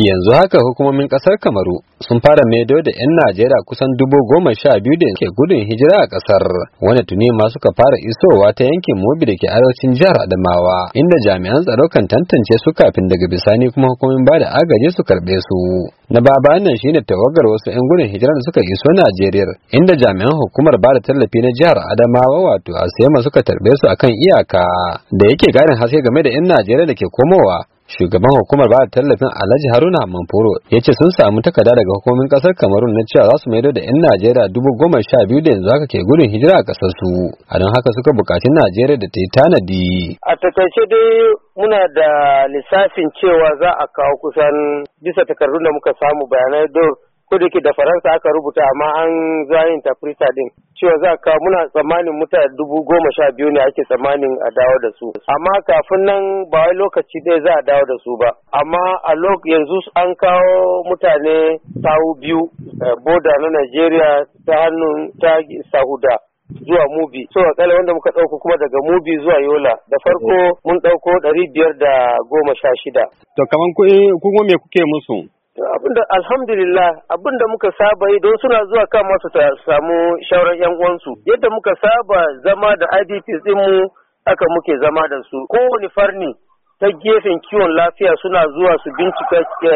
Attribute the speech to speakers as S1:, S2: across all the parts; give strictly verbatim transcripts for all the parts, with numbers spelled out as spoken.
S1: Yanzu haka hukumomin kasar Kamaru sun fara maido da 'yan Najeriya kusan dubu goma sha biyu da ke gudun hijira a kasar, wanda tuni ma suka fara isowa ta yankin Mobi da ke arewacin jihar Adamawa, inda jami'an tsaro kan tantance su kafin daga bisani kuma hukumomin bada agaji su karbe su. Na baba nan shine tawagar wasu 'yan gudun hijira da suka iso Najeriya, inda jami'an hukumar bada tallafi na jihar Adamawa wato Asema suka tarbe su akan iyaka. Da yake garin haske game da 'yan Najeriya da ke komowa, shugaban hukumar ba da tallafin Alhaji Haruna Manfuro ya ce sun samu takarda daga hukumomin kasar Kamarun na cewa za su maido da 'yan Najeriya dubu goma sha biyu da yanzu haka ke gudun hijira a kasar su. A don haka suka bukaci Najeriya da ta yi tanadi.
S2: A takaice dai muna da lissafin cewa za a kawo kusan bisa takardun da muka samu bayanai do ko da ke da Faransa aka rubuta amma an zuwa interpreter din cewa za ka muna tsammanin mutane dubu goma sha biyu ne ake tsammanin a dawo da su, amma kafin nan ba wai lokaci ɗaya za a dawo da su ba, amma a lok yanzu an kawo mutane sahu biyu boda na Najeriya ta hannun ta Sahuda zuwa Mubi, so akalla wanda muka ɗauko kuma daga Mubi zuwa Yola da farko mun ɗauko ɗari biyar da goma sha shida.
S1: To kaman kuma me kuke musu?
S2: Abinda alhamdulillah abinda muka saba yi don suna zuwa kan masu ta samu shauran yan uwansu, yadda muka saba zama da I D Ps din mu aka muke zama da su, kowane farni ta gefen kiwon lafiya suna zuwa su bincika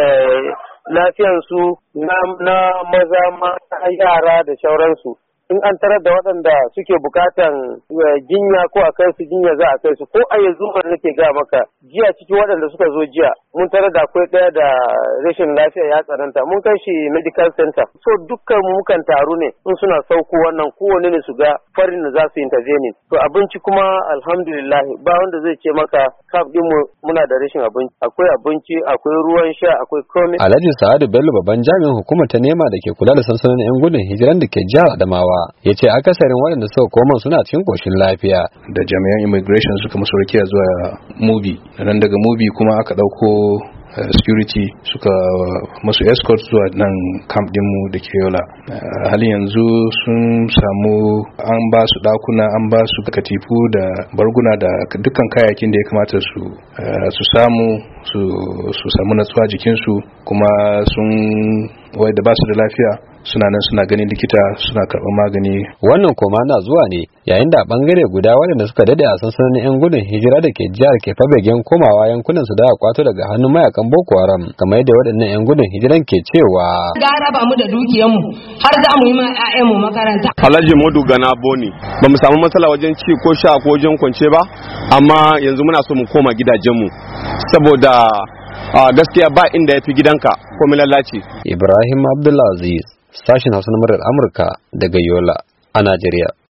S2: lafiyansu na, na maza mata yara da shauransu. In an tarar da waɗanda suke bukatan jinya ko a kai su jinya za a kai su, ko a yanzu ba nake ga maka jiya cikin waɗanda suka zo jiya mun tarar da akwai ɗaya da rashin lafiya ya tsananta mun kai shi medical center. So dukkan mu mukan taru ne in suna sauko wannan kowane ne su ga farin da za su intervene. To abinci kuma alhamdulillah ba wanda zai ce maka kaf din mu muna da rashin abinci, akwai abinci, akwai ruwan sha, akwai komai.
S1: Alhaji Sa'adu Bello babban jami'in hukumar ta nema da ke kula da sansanonin 'yan gudun hijiran da ke jihar Adamawa ya ce akasarin waɗanda suka koma suna cikin ƙoshin lafiya.
S3: Da jami'an immigration suka masu rakiya zuwa Mubi, nan daga Mubi kuma aka ɗauko uh, security suka masu escort zuwa nan camp dinmu da ke Yola. Uh, halin yanzu sun samu an ba su ɗakuna, an ba su katifu da barguna da dukkan kayayyakin da ya kamata su uh, su samu su, su samu natsuwa jikinsu, kuma sun wai da ba su da lafiya suna nan suna ganin likita suna karɓar magani.
S1: Wannan koma na zuwa ne yayin da a bangare guda waɗanda suka dade a sansanin 'yan gudun hijira da ke jihar ke fabegen komawa yankunan su da kwato daga hannun mayakan Boko Haram, kamar yadda waɗannan 'yan gudun hijiran ke cewa.
S4: Gara ba mu da dukiyanmu har za mu yi ma 'ya'yanmu makaranta.
S5: Alhaji Modu Gana Boni, ba mu samu matsala wajen ci ko sha ko wajen kwance ba, amma yanzu muna so mu koma gidajenmu saboda a gaskiya ba inda ya fi gidanka ko lalace.
S1: Ibrahim Abdulaziz, sashin Hausa na muryar Amurka daga Yola a Najeriya.